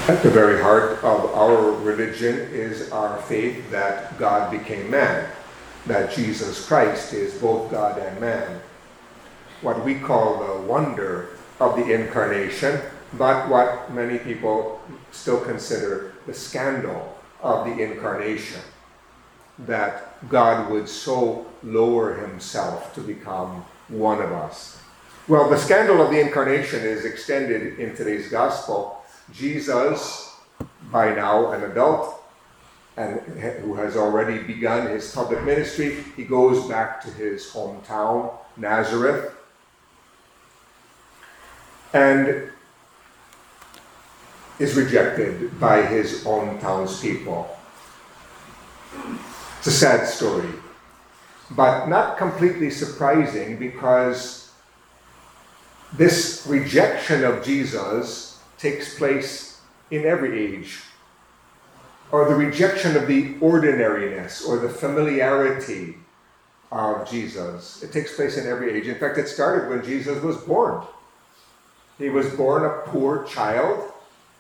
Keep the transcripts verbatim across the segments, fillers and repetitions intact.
At the very heart of our religion is our faith that God became man, that Jesus Christ is both God and man. What we call the wonder of the incarnation, but what many people still consider the scandal of the incarnation, that God would so lower himself to become one of us. Well, the scandal of the incarnation is extended in today's gospel. Jesus, by now an adult, and who has already begun his public ministry, he goes back to his hometown, Nazareth, and is rejected by his own townspeople. It's a sad story, but not completely surprising, because this rejection of Jesus takes place in every age, or the rejection of the ordinariness or the familiarity of Jesus. It takes place in every age. In fact, it started when Jesus was born. He was born a poor child.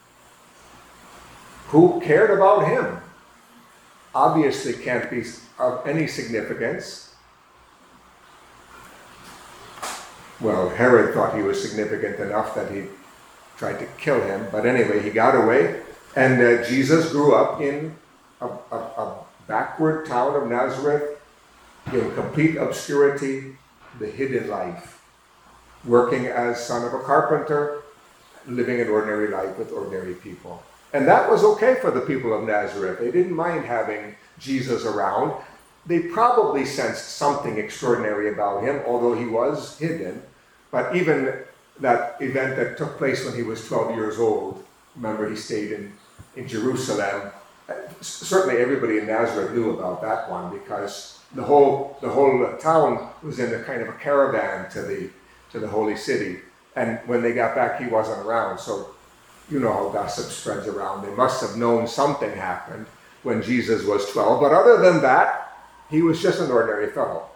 Who cared about him? Obviously can't be of any significance. Well, Herod thought he was significant enough that he tried to kill him, but anyway, he got away, and uh, Jesus grew up in a, a, a backward town of Nazareth, in complete obscurity, the hidden life, working as son of a carpenter, living an ordinary life with ordinary people. And that was okay for the people of Nazareth. They didn't mind having Jesus around. They probably sensed something extraordinary about him, although he was hidden. But even that event that took place when he was twelve years old, remember he stayed in, in Jerusalem. Certainly everybody in Nazareth knew about that one, because the whole the whole town was in a kind of a caravan to the to the holy city. And when they got back, he wasn't around. So you know how gossip spreads around. They must have known something happened when Jesus was twelve. But other than that, he was just an ordinary fellow.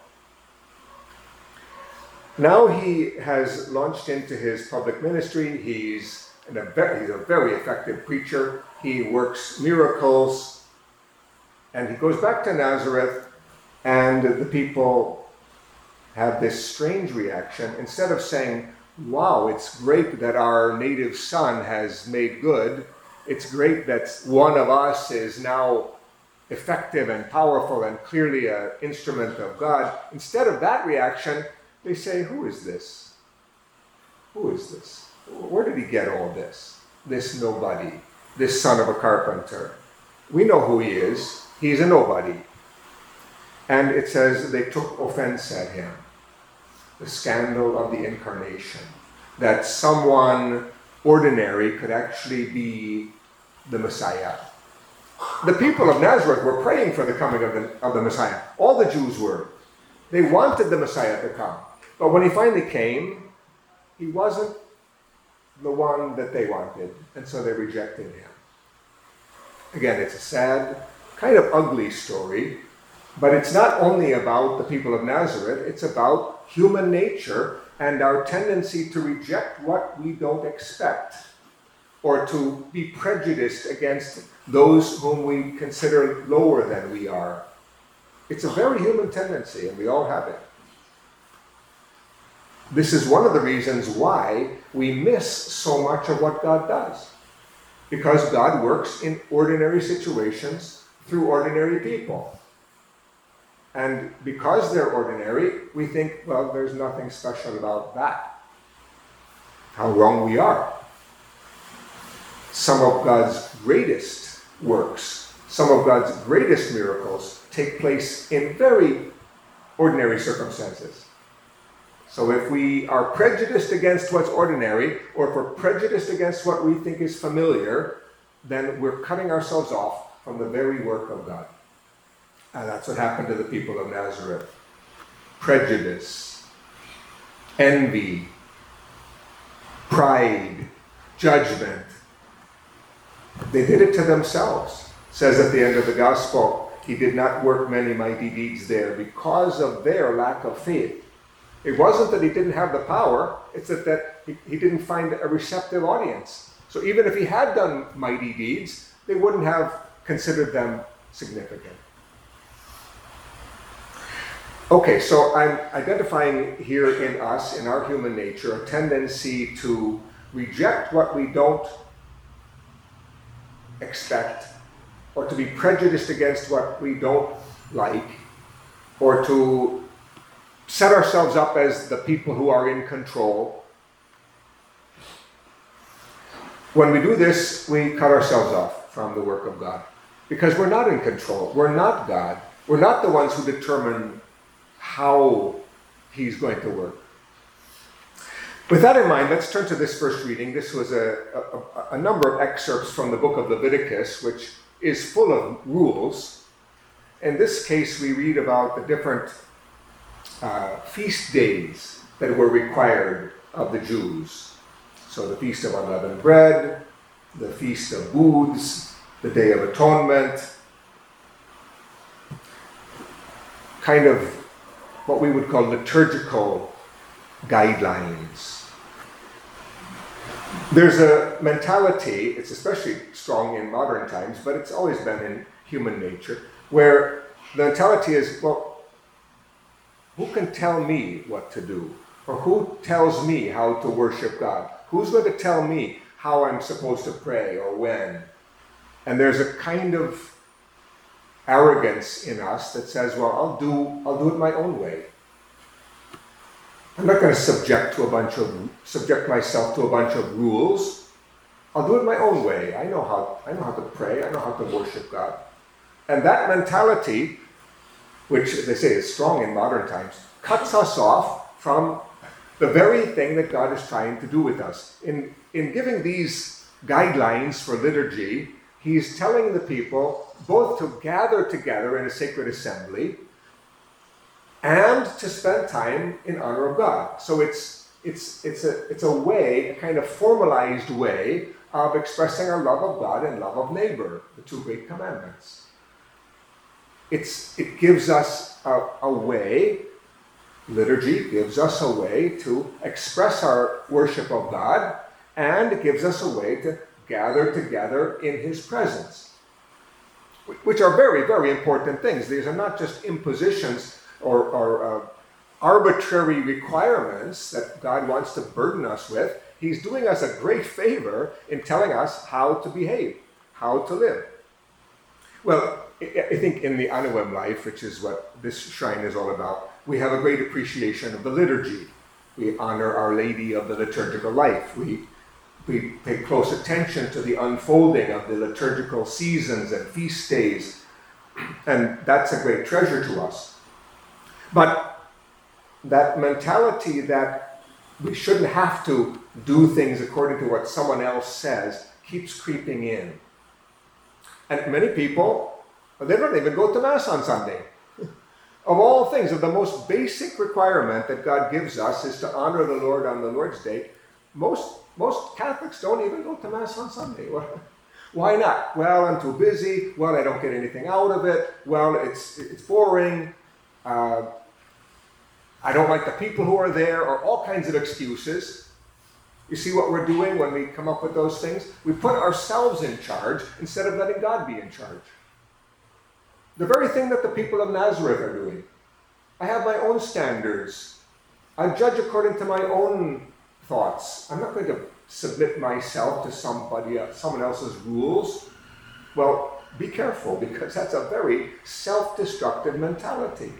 Now he has launched into his public ministry. He's, an, he's a very effective preacher. He works miracles. And he goes back to Nazareth, and the people have this strange reaction. Instead of saying, wow, it's great that our native son has made good. It's great that one of us is now effective and powerful and clearly an instrument of God. Instead of that reaction, they say, who is this? Who is this? Where did he get all this? This nobody, this son of a carpenter. We know who he is. He's a nobody. And it says they took offense at him. The scandal of the incarnation. That someone ordinary could actually be the Messiah. The people of Nazareth were praying for the coming of the, of the Messiah. All the Jews were. They wanted the Messiah to come. But when he finally came, he wasn't the one that they wanted, and so they rejected him. Again, it's a sad, kind of ugly story, but it's not only about the people of Nazareth, it's about human nature and our tendency to reject what we don't expect, or to be prejudiced against those whom we consider lower than we are. It's a very human tendency, and we all have it. This is one of the reasons why we miss so much of what God does. Because God works in ordinary situations through ordinary people. And because they're ordinary, we think, well, there's nothing special about that. How wrong we are. Some of God's greatest works, some of God's greatest miracles take place in very ordinary circumstances. So if we are prejudiced against what's ordinary, or if we're prejudiced against what we think is familiar, then we're cutting ourselves off from the very work of God. And that's what happened to the people of Nazareth. Prejudice, envy, pride, judgment. They did it to themselves. It says at the end of the gospel, he did not work many mighty deeds there because of their lack of faith. It wasn't that he didn't have the power, it's that, that he, he didn't find a receptive audience. So even if he had done mighty deeds, they wouldn't have considered them significant. Okay, so I'm identifying here in us, in our human nature, a tendency to reject what we don't expect, or to be prejudiced against what we don't like, or to set ourselves up as the people who are in control. When we do this, we cut ourselves off from the work of God, because we're not in control. We're not God. We're not the ones who determine how he's going to work. With that in mind, let's turn to this first reading. This was a, a, a number of excerpts from the book of Leviticus, which is full of rules. In this case, we read about the different uh, feast days that were required of the Jews. So the Feast of Unleavened Bread, the Feast of Booths, the Day of Atonement, kind of what we would call liturgical guidelines. There's a mentality, it's especially strong in modern times, but it's always been in human nature, where the mentality is, well, who can tell me what to do? Or who tells me how to worship God? Who's going to tell me how I'm supposed to pray or when? And there's a kind of arrogance in us that says, well, I'll do I'll do it my own way. I'm not going to subject to a bunch of subject myself to a bunch of rules. I'll do it my own way. I know how I know how to pray. I know how to worship God. And that mentality, which as they say is strong in modern times, cuts us off from the very thing that God is trying to do with us. In in giving these guidelines for liturgy, he's telling the people both to gather together in a sacred assembly and to spend time in honor of God. So it's it's it's a it's a way, a kind of formalized way of expressing our love of God and love of neighbor, the two great commandments. It's it gives us a, a way, liturgy gives us a way to express our worship of God, and it gives us a way to gather together in his presence, which are very, very important things. These are not just impositions or, or uh, arbitrary requirements that God wants to burden us with. He's doing us a great favor in telling us how to behave, how to live. Well, I think in the Anawim life, which is what this shrine is all about, we have a great appreciation of the liturgy. We honor Our Lady of the liturgical life. We We pay close attention to the unfolding of the liturgical seasons and feast days, and that's a great treasure to us. But that mentality that we shouldn't have to do things according to what someone else says keeps creeping in. And many people, they don't even go to Mass on Sunday. Of all things, of the most basic requirement that God gives us is to honor the Lord on the Lord's Day. Most Most Catholics don't even go to Mass on Sunday. Why not? Well, I'm too busy. Well, I don't get anything out of it. Well, it's it's boring. Uh, I don't like the people who are there, or all kinds of excuses. You see what we're doing when we come up with those things? We put ourselves in charge instead of letting God be in charge. The very thing that the people of Nazareth are doing. I have my own standards. I judge according to my own thoughts. I'm not going to submit myself to somebody, someone else's rules. Well, be careful, because that's a very self-destructive mentality.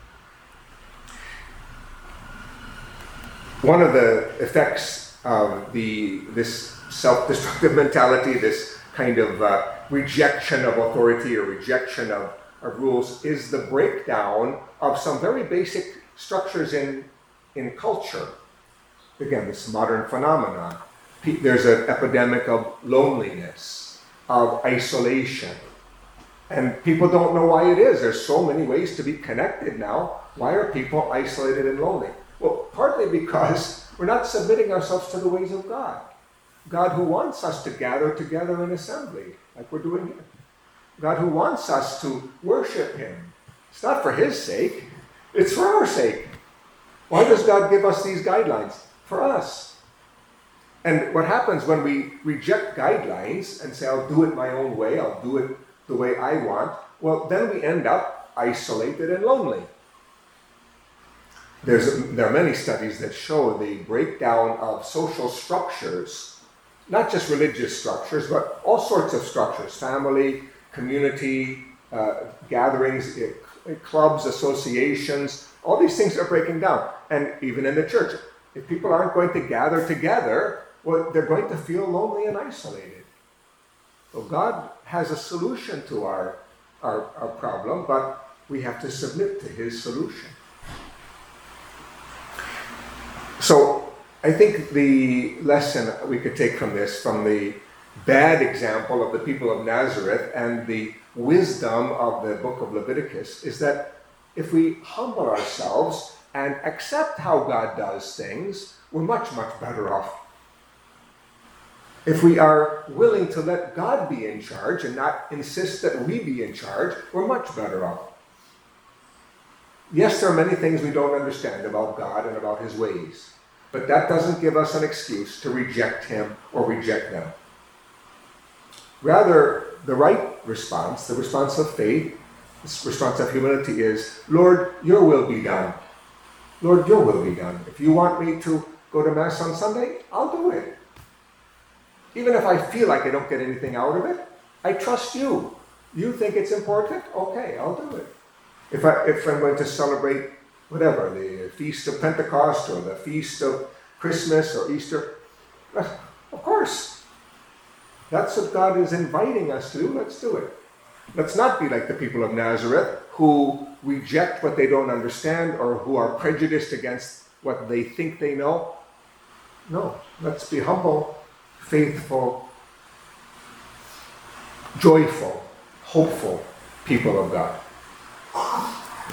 One of the effects of the this self-destructive mentality, this kind of uh, rejection of authority or rejection of, of rules, is the breakdown of some very basic structures in, in culture. Again, this modern phenomenon. There's an epidemic of loneliness, of isolation. And people don't know why it is. There's so many ways to be connected now. Why are people isolated and lonely? Well, partly because we're not submitting ourselves to the ways of God. God who wants us to gather together in assembly, like we're doing here. God who wants us to worship him. It's not for his sake. It's for our sake. Why does God give us these guidelines? For us. And what happens when we reject guidelines and say, I'll do it my own way, I'll do it the way I want, well, then we end up isolated and lonely. There's, there are many studies that show the breakdown of social structures, not just religious structures, but all sorts of structures, family, community, uh, gatherings, uh, clubs, associations, all these things are breaking down. And even in the church, if people aren't going to gather together, well, they're going to feel lonely and isolated. So God has a solution to our, our, our problem, but we have to submit to his solution. So I think the lesson we could take from this, from the bad example of the people of Nazareth and the wisdom of the book of Leviticus, is that if we humble ourselves and accept how God does things, we're much, much better off. If we are willing to let God be in charge and not insist that we be in charge, we're much better off. Yes, there are many things we don't understand about God and about his ways, but that doesn't give us an excuse to reject him or reject them. Rather, the right response, the response of faith, the response of humility is, Lord, your will be done. Lord, your will be done. If you want me to go to Mass on Sunday, I'll do it. Even if I feel like I don't get anything out of it, I trust you. You think it's important? Okay, I'll do it. If, I, if I'm going to celebrate whatever, the Feast of Pentecost or the Feast of Christmas or Easter, of course. That's what God is inviting us to do. Let's do it. Let's not be like the people of Nazareth who reject what they don't understand or who are prejudiced against what they think they know. No, let's be humble, faithful, joyful, hopeful people of God.